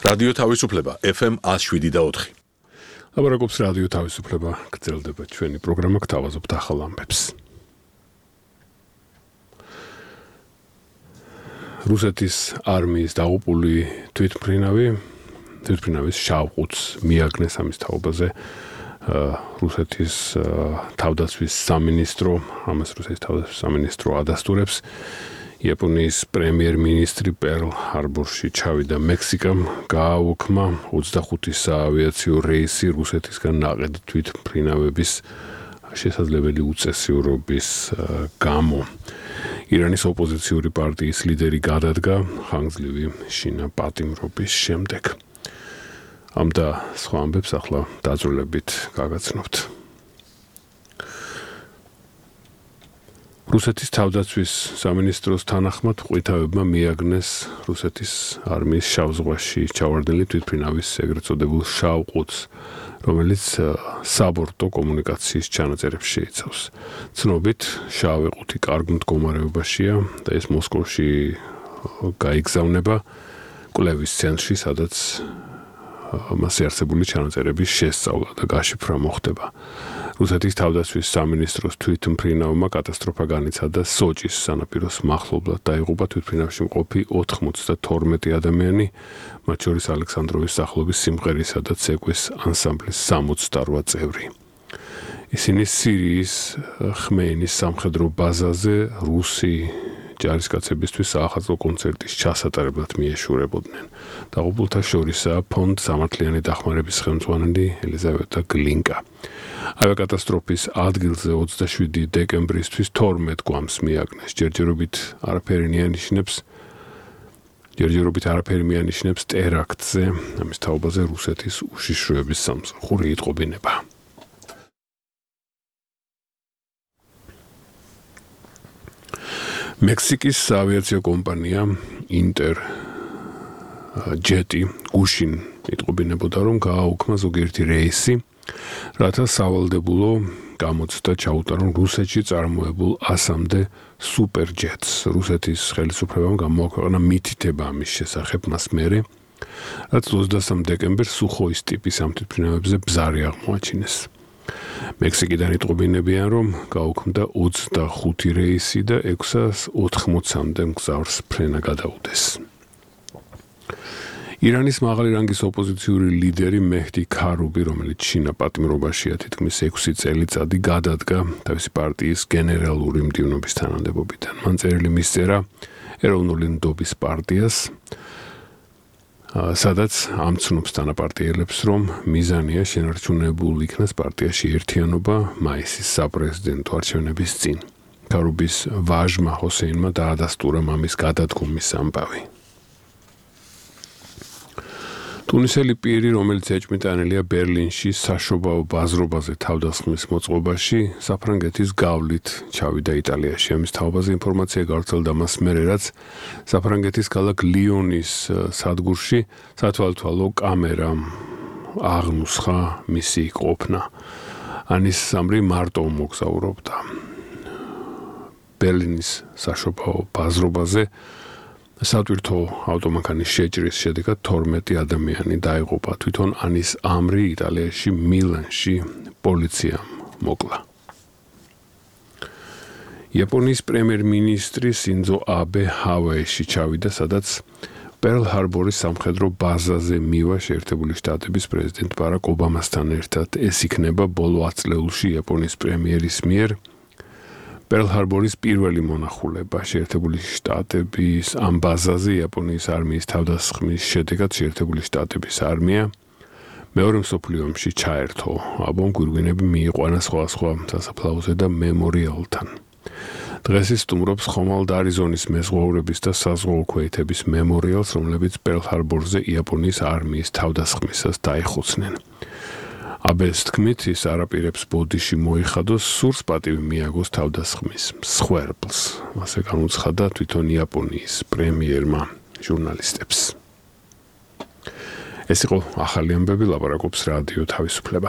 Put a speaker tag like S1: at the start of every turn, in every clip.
S1: რადიო თავისუფლება FM 107.4.
S2: ლაბორატორიის რადიო თავისუფლება გრძელდება ჩვენი პროგრამა გთავაზობთ ახალ ამბებს. რუსეთის არმიის დაღუპული თვითმფრინავის შავყუთს მიაგნეს ამის თაობაზე რუსეთის თავდაცვის სამინისტრო, ამას რუსეთის თავდაცვის სამინისტრო ადასტურებს. იაპონიის პრემიერ-მინისტრი პერლ ჰარბორში ჩავიდა მექსიკამ, გააუქმა 25 საავიაციო რეისი რუსეთისგან ნაყედი თვითმფრინავების შესაძლებელი უწესიურობის გამო. ირანის ოპოზიციური პარტიის ლიდერი გადადგა ხანგრძლივი შინა პატიმრობის შემდეგ. ამ და სხვა ამბებს ახლა დაწვრილებით გაგაცნობთ. რუსეთის თავდაცვის სამინისტროს თანახმად ყვითავებმა მიაგნეს რუსეთის არმიის შავ ზღვაში ჩავარდნილი თვითმფრინავის ეგრეთ წოდებულ შავყუთს, რომელიც საბორტო კომუნიკაციის ჩანაწერებს შეიცავს. ცნობით, შავი ყუთი კარგ მდგომარეობაშია და ეს მოსკოვში გაიგზავნება კვლევის ცენტრში, სადაც მასზე არსებული ჩანაწერების შესწავლა და გაშიფრვა მოხდება. რუსეთის თავდაცვის სამინისტროს თვითმფრინავმა კატასტროფა განიცადა სოჭის სანაპიროს მახლობლად. დაიღუპა თვითმფრინავში მყოფი 92 ადამიანი, მათ შორის ალექსანდროვის სახლობის სიმღერისა და ცეკვის ანსამბლის 68 წევრი. ისინი სირიის ხმეინის სამხედრო ბაზაზე რუსი ჯარისკაცებისთვის საახალწლო კონცერტის ჩასატარებლად მიეშურებოდნენ. დაღუპულთა შორისაა ფონდ სამართლიანი დახმარების ხელმძღვანელი ელიზავეტა გლინკა. ავიაკატასტროფის ადგილზე 27 დეკემბრისთვის 12 გვამს მიაგნეს. ჯერჯერობით არაფერი მიანიშნებს ტერაქტზე, ამის თაობაზე რუსეთის უშიშროების სამსახური იტყობინება. მექსიკის საავიაციო კომპანია ინტერჯეტი გუშინ იტყობინებოდა, რომ გააუქმა ზოგიერთი რეისი, რათა სავალდებულო გამოცდა ჩაუტარონ რუსეთში წარმოებულ 100-მდე სუპერჯეტს. რუსეთის ხელისუფლებამ გამოაქვეყნა მითითება ამის შესახებ მას მერე, რაც 23 დეკემბერს სუხოის ტიპის ამ თვითმფრინავებზე ბზარი აღმოაჩინეს. მექსიკიდან იტყობინებიან, რომ გაუქმდა 25 რეისი და 680-მდე მგზავრს ფრენა გადაუდეს. ირანის მაღალი რანგის ოპოზიციური ლიდერი მეჰდი ქარუბი, რომელიც შინა პატიმრობაშია თითქმის 6 წელიწადი, გადადგა თავისი პარტიის გენერალური მდივნობის თანამდებობიდან. მან წერილი მისწერა ეროვნული ნდობის პარტიას, სადაც ამცნობს თანაპარტიელებს, რომ მიზანია შენარჩუნებულ იქნას პარტიაში ერთიანობა მაისის საპრეზიდენტო არჩევნების წინ. ქარუბის ვაჟმა ჰოსეინმა დაადასტურა მამის გადადგომის ამბავი. ტუნისელი პირი, რომელიც ეჭვმიტანილია ბერლინში საშობაო ბაზრობაზე თავდასხმის მოწყობაში, საფრანგეთის გავლით ჩავიდა იტალიაში. ამის თაობაზე ინფორმაცია გავრცელდა მას მერე, რაც საფრანგეთის ქალაქ ლიონის სადგურში სათვალთვალო კამერა აღნუსხა მისი ყოფნა. ანის სამრი მარტო მოგზაურობდა. ბერლინის საშობაო ბაზრობაზე სატვირთო ავტომანქანის შეჭრის შედეგად 12 ადამიანი დაიღუპა. თვითონ ანის ამრი იტალიაში მილანში პოლიციამ მოკლა. იაპონიის პრემიერ-მინისტრი სინძო აბე ჰავაიში ჩავიდა, სადაც პერლ ჰარბორის სამხედრო ბაზაზე მივა შეერთებული შტატების პრეზიდენტ ბარაკ ობამასთან ერთად. ეს იქნება ბოლო 10 წლეულში იაპონიის პრემიერის მიერ პერლ ჰარბორის პირველი მონახულება. შეერთებული შტატების ამ ბაზაზე იაპონიის არმიის თავდასხმის შედეგად შეერთებული შტატების არმია მეორე მსოფლიო ომში ჩაერთო. აბომ გვირგვინები მიიყვანა სხვადასხვა სასაფლაოზე და მემორიალთან. დღეს ის სტუმრობს ხომალდ არიზონის მეზღვაურების და საზღვაო ქვეითების მემორიალს, რომლებიც პერლ ჰარბორზე იაპონიის არმიის თავდასხმისას დაიხოცნენ. აბეს თქმით, ის არაპირებს ბოდიში მოიხადოს, სურს პატივი მიაგოს თავდასხმის მსხვერპლს. ასე განუცხადა თვითონ იაპონიის პრემიერმა ჟურნალისტებს. ეს იყო ახალი ამბები, ლაპარაკობს რადიო თავისუფლება.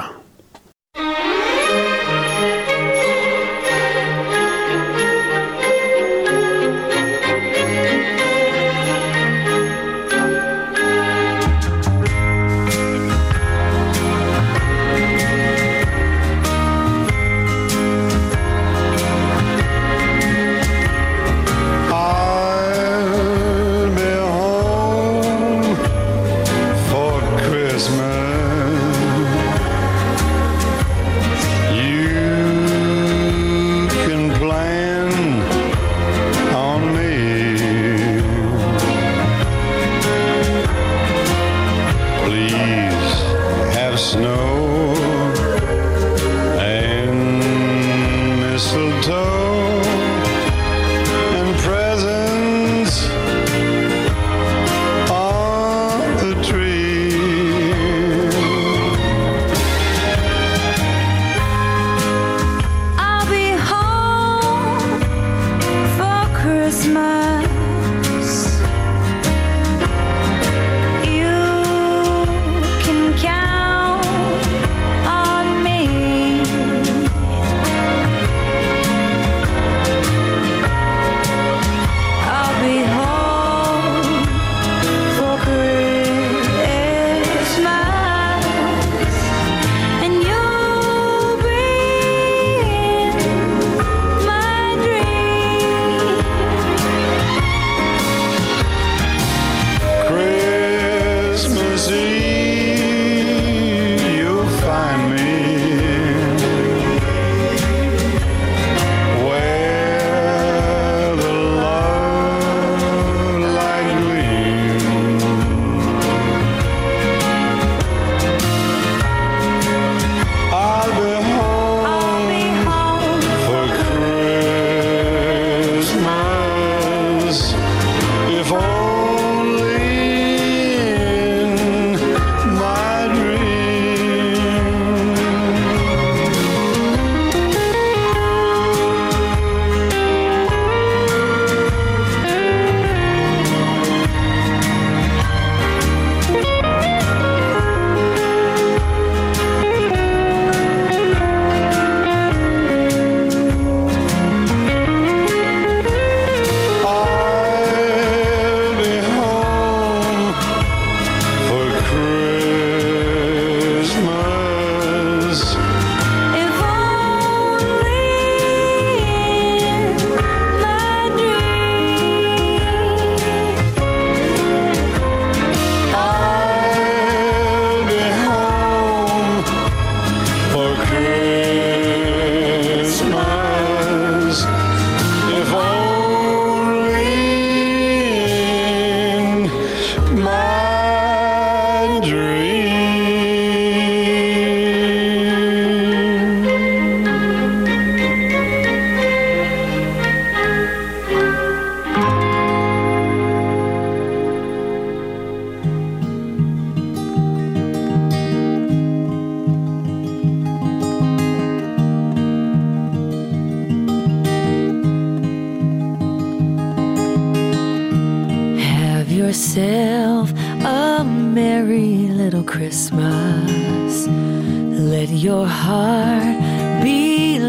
S3: yourself a merry little Christmas. Let your heart be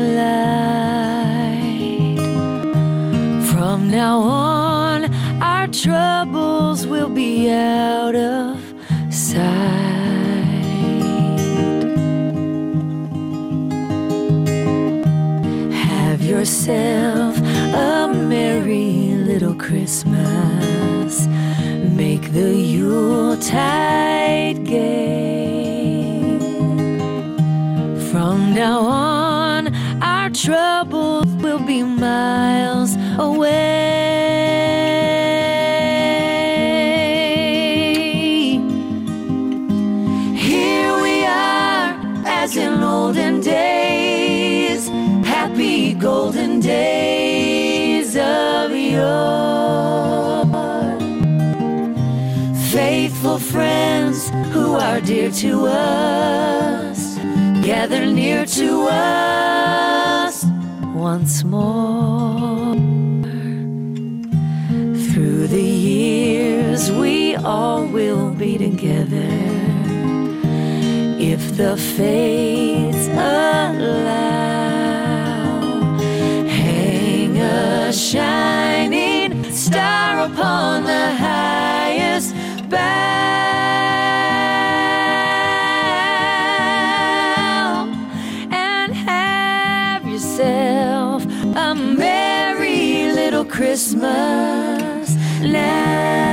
S3: light. From now on, our troubles will be out of sight. Have yourself a merry little Christmas. Make the Yuletide gay. From now on, our troubles will be miles away. Here we are, as in olden days, happy golden days of yore. Faithful friends who are dear to us, gather near to us once more. Through the years we all will be together, if the fates allow. Hang a shining star upon the highest bough, and have yourself a merry little Christmas now.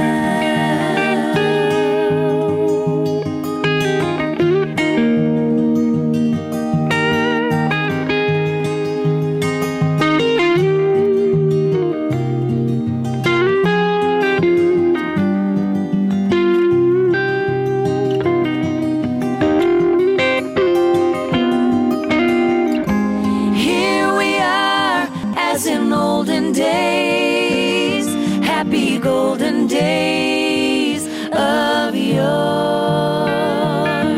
S3: Golden days of yore.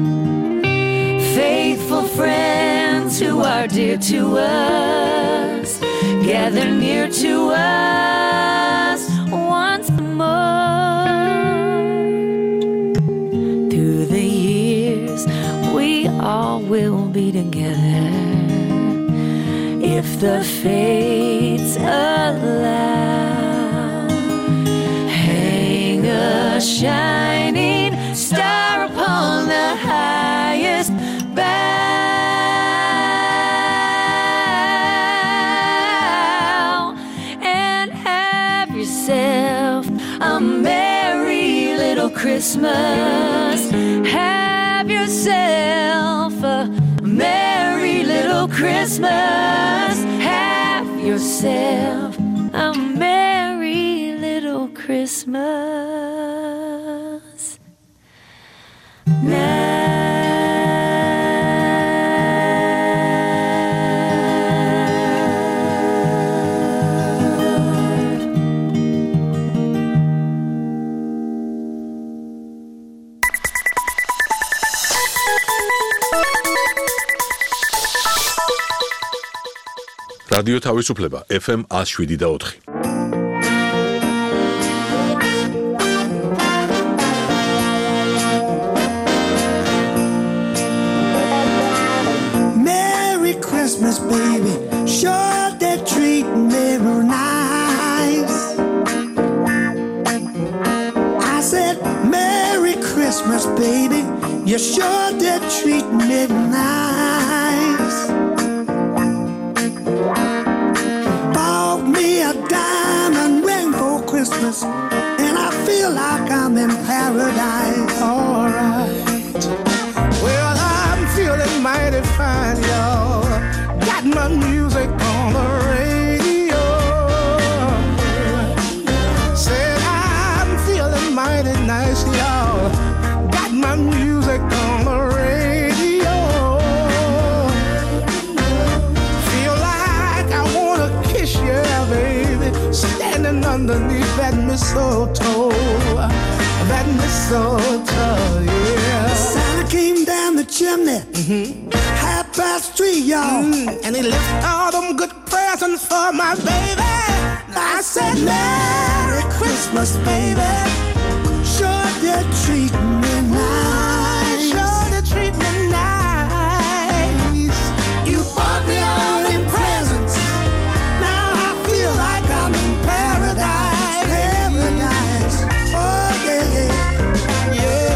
S3: Faithful friends who are dear to us, gather near to us once more. Through the years we all will be together, if the fates allow. A shining star upon the highest bough, and have yourself a merry little Christmas. Have yourself a merry little Christmas. Have yourself a merry little Christmas.
S1: რადიო თავისუფლება FM 107.4.
S4: Merry Christmas, baby. Sure they treat me real nice. I said, Merry Christmas, baby. You sure they treat me nice. Bought me a diamond ring for Christmas, and I feel like I'm in paradise. All right.
S5: Well, I'm feeling mighty fine, y'all. Got my music on the radio. Said I'm feeling mighty nice, y'all. Got my music on the radio. Feel like I wanna kiss you, baby, standing underneath that mistletoe. That mistletoe, yeah.
S4: Santa came down the chimney, 3:30, y'all.
S5: And he left all them good presents for my baby. I said, Merry Christmas.
S4: Christmas, baby. Sure did treat me nice. Sure did treat me nice. You bought me all in presents. Now I feel like I'm in paradise. Paradise. Oh yeah, yeah.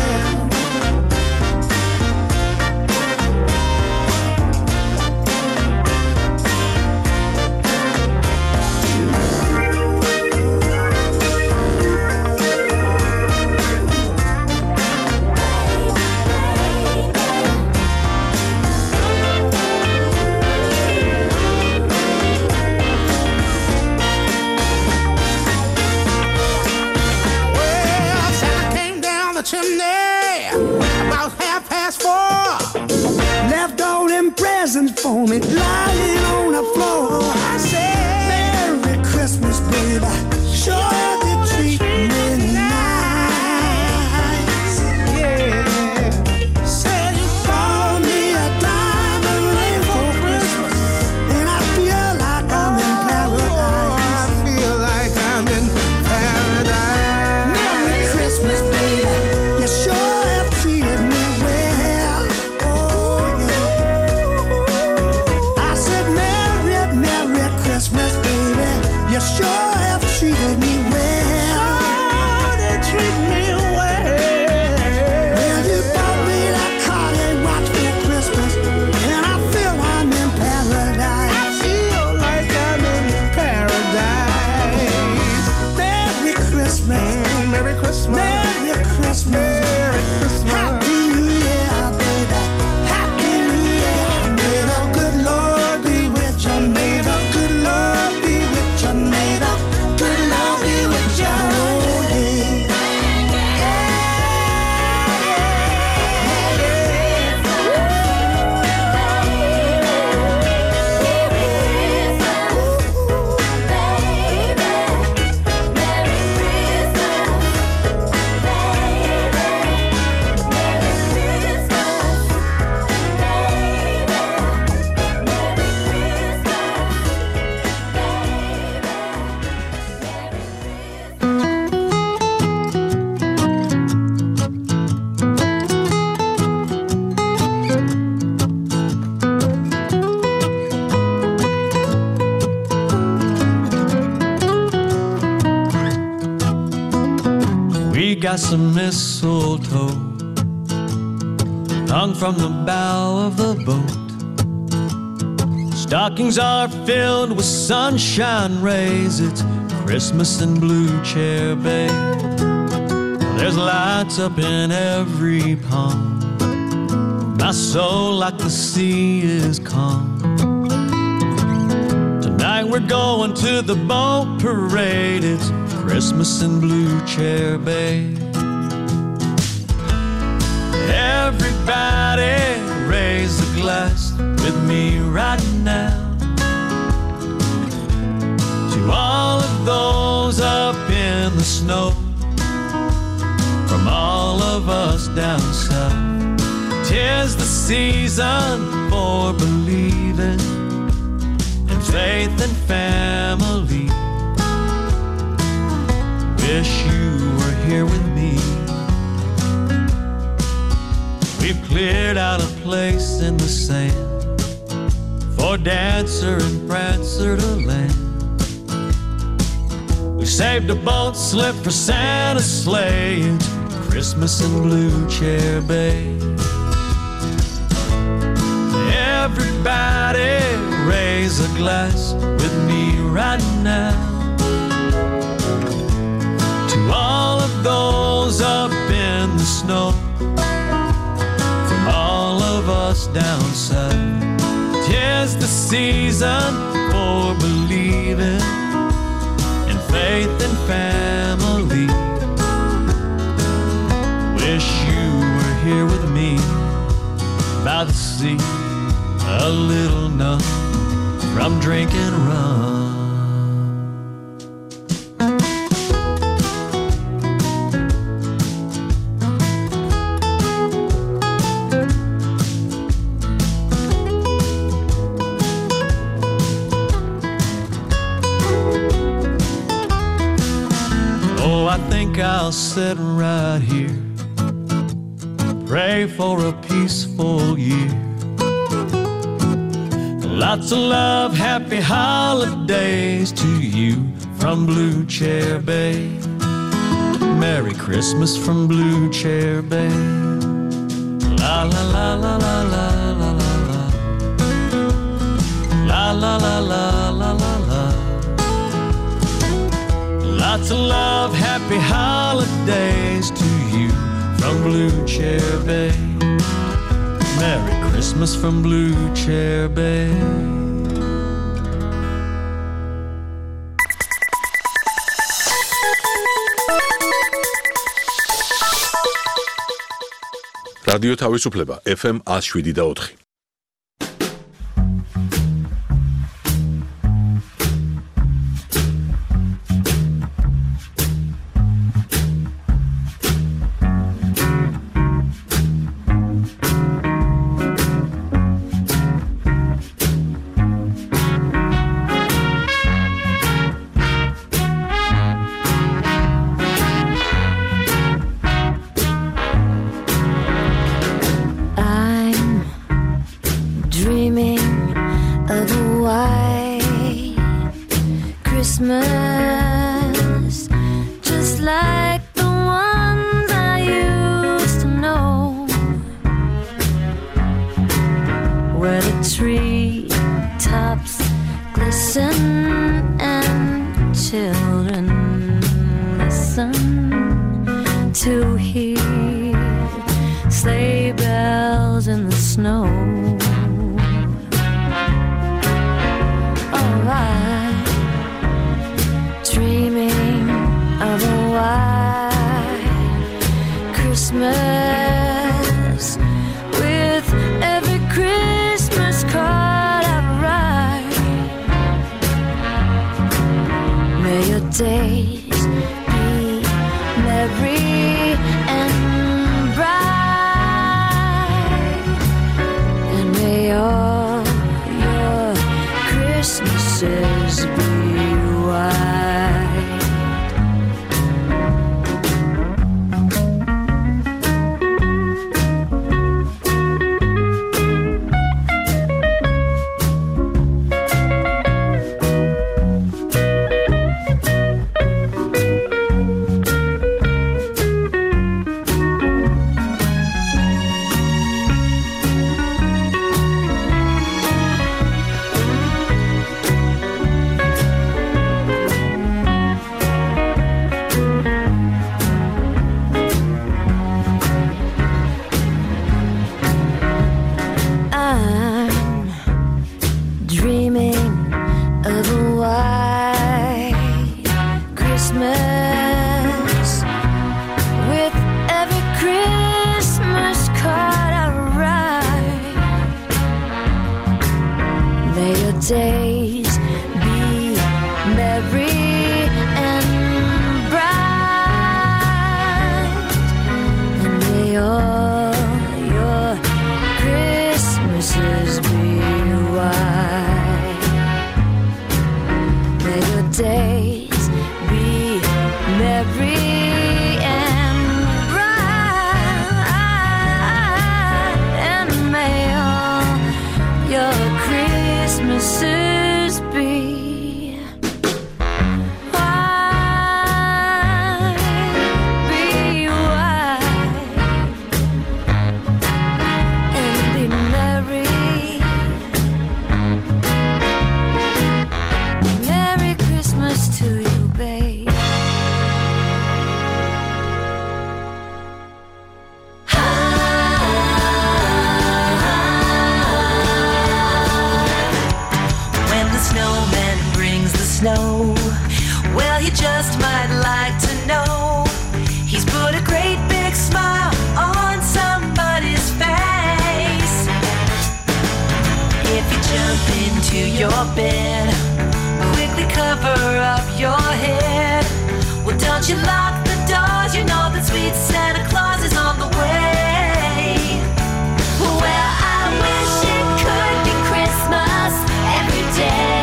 S5: Chimney, about 4:30.
S4: Left all them presents for me lying on the floor.
S5: I said,
S4: Merry Christmas, baby. Sure did treat me nice.
S5: yeah. Said you
S4: Bought me a diamond ring for Christmas, and I feel like I'm in paradise.
S5: I feel like I'm in paradise.
S4: Merry Christmas, baby. You sure have treated me well. Oh yeah. I said Merry, Merry Christmas, baby. You sure have treated me well.
S5: Oh, they treat me well.
S4: Well, you bought me that Cartier watch for Christmas, and I feel I'm in
S5: I
S4: paradise.
S5: feel like I'm in paradise.
S4: Merry Christmas,
S5: Merry Christmas.
S4: Merry Christmas,
S5: Merry Christmas.
S4: Happy New Year, baby. Happy New Year. May the good Lord be with you. May the good Lord be with you. May the good Lord be with you. Oh,
S6: We got some mistletoe hung from the bow of the boat. Stockings are filled with sunshine rays. It's Christmas in Blue Chair Bay. There's lights up in every palm. My soul like the sea is calm. Tonight we're going to the boat parade. It's Christmas in Blue Chair Bay. Everybody raise a glass with me right now to all of those up in the snow, from all of us down south. 'Tis the season for believing in faith and family. Wish you were here with me. We've cleared out a place in the sand for Dancer and Prancer to land. We saved a boat slip for Santa's sleigh. It's Christmas in Blue Chair Bay. Everybody raise a glass with me right now to all of those up in the snow, from all of us down south. 'Tis the season for believing in faith and family. Wish you were here with me by the sea, a little numb from drinking rum. Oh, I'll sit right here, pray for a peaceful year. Lots of love, happy holidays to you from Blue Chair Bay. Merry Christmas from Blue Chair Bay. La la la la la la la la la. La la la la la la la. Lots of love, happy holidays to you from Blue Chair Bay. Merry Christmas from Blue Chair Bay.
S1: რადიო თავისუფლება FM 107.4.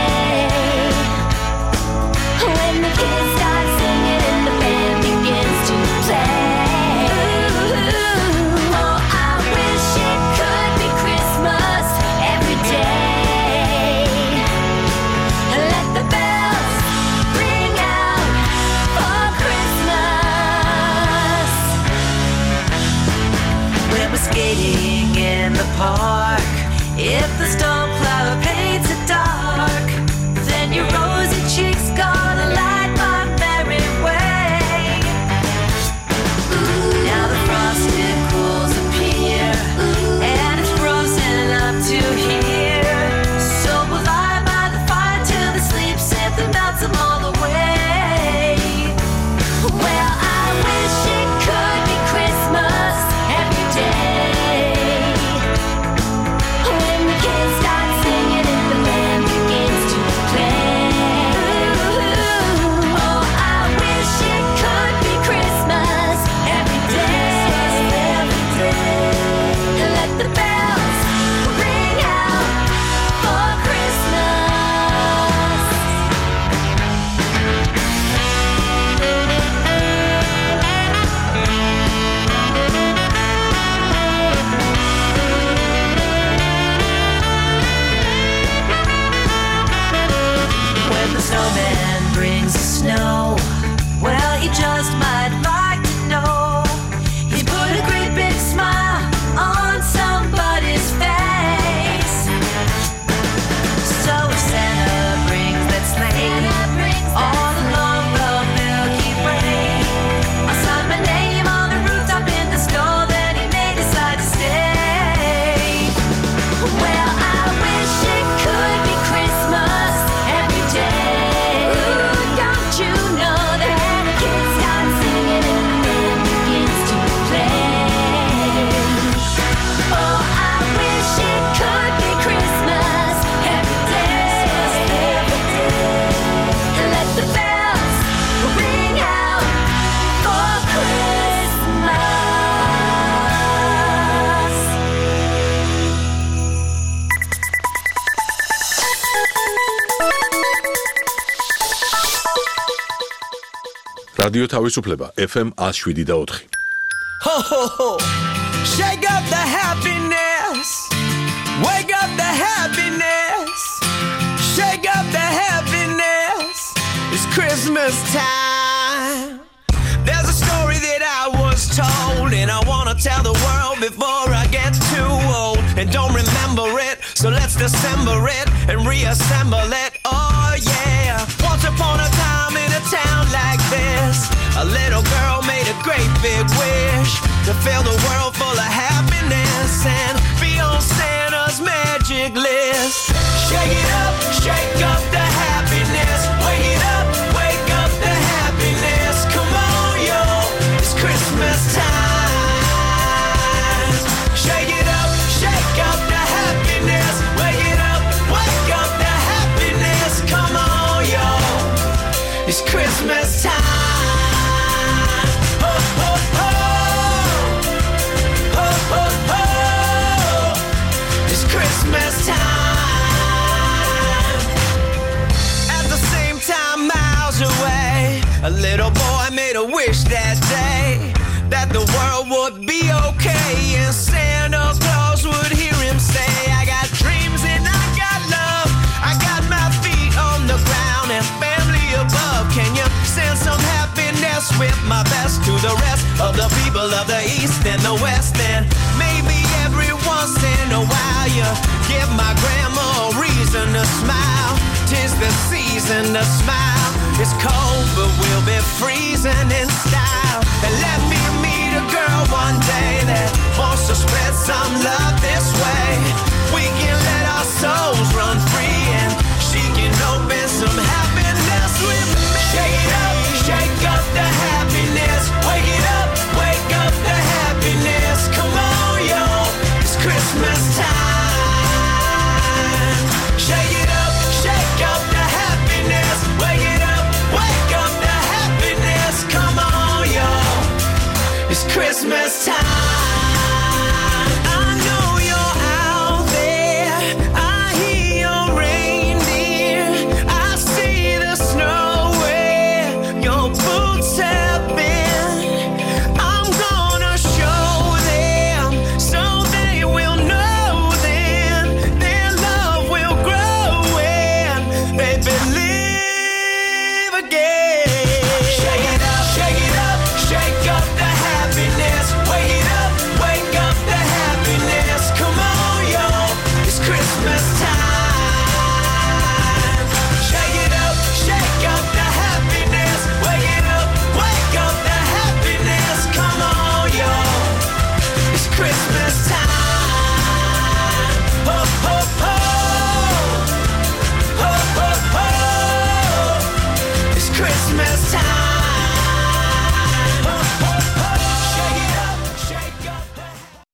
S3: When the kids start singing and the band begins to
S1: რადიო თავისუფლება FM 107.4.
S4: Ho, ho, ho. Shake up the happiness. Wake up the happiness. Shake up the happiness. It's Christmas time. There's a story that I was told, and I want to tell the world before I get too old and don't remember it. So let's dissemble it and reassemble it. Oh yeah. Once upon a time in a town like this, a little girl made a great big wish to fill the world full of happiness and be on Santa's magic list. Shake up the happiness. Wake it up, wake up the happiness. Come on, yo, it's Christmas time. Shake up the happiness. Wake it up, wake up the happiness. Come on, yo, it's Christmas time. Ho, ho, ho. Ho, ho, ho. It's Christmas time. At the same time, miles away, a little boy made a wish that day that the world would be okay and Santa Claus would hear him say, I got dreams and I got love, I got my feet on the ground and family above. Can you send some happiness with my best to the rest of the people of the East and the West? And maybe every once in a while you give my grandma a reason to smile. 'Tis the season to smile. It's cold but we'll be freezing in style. And let me meet a girl one day that wants to spread some love this way. We can let our souls run free and she can open some happiness with me. Shake up the happiness. Wake it up, wake up the happiness. Come on, yo, it's Christmas time. Shake up the happiness. Wake it up, wake up the happiness. Come on, yo, it's Christmas time. I know you're out there. I hear your reindeer. I see the snow where your boots have been. I'm gonna show them so they will know then their love will grow and they believe again. Shake it up, shake up the happiness. Wake it up, wake up the happiness. Come on, yo, it's Christmas time. Shake up the happiness. Wake it up, wake up the happiness. Come on, yo, it's Christmas time. Ho, ho, ho. Ho, ho, ho. It's Christmas time. Ho, ho, ho. Shake up the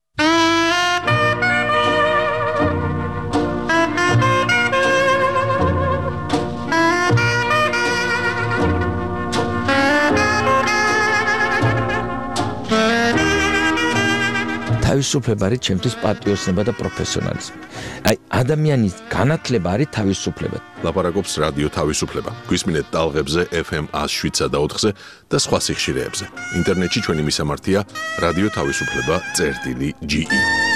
S7: თავისუფლება არის ჩემთვის პატრიოტიზმი და პროფესიონალიზმი. აი ადამიანის განათლება არის თავისუფლება.
S1: ლაპარაკობს რადიო თავისუფლება. გვისმინეთ ტალღებზე FM 107.4-ზე და სხვა სიხშირეებზე. ინტერნეტში ჩვენი მისამართია რადიო თავისუფლება.ge